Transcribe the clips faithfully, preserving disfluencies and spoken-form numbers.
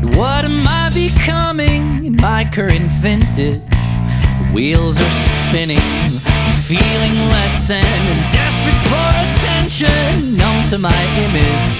But what am I becoming in my current vintage? Wheels are spinning, I'm feeling less than and desperate for attention, numb to my image.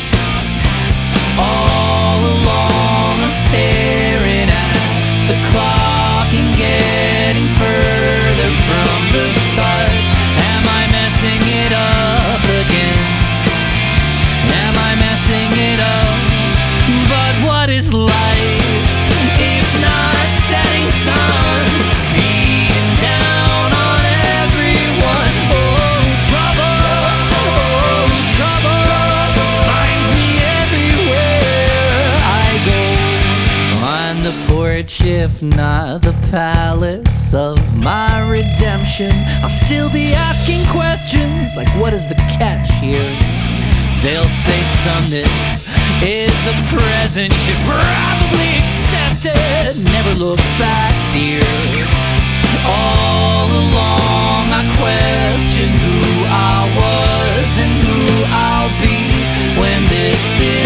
All along I'm staring at the clock and getting further from the start. Am I messing it up again? Am I messing it up? But what is life if not setting suns, beating down on everyone? Oh, trouble, oh, trouble finds me everywhere I go. On the porch, if not the palace of my redemption, I'll still be asking questions like, what is the catch here? They'll say someness is a present you should probably accept it. Never look back, dear. All along I questioned who I was and who I'll be when this is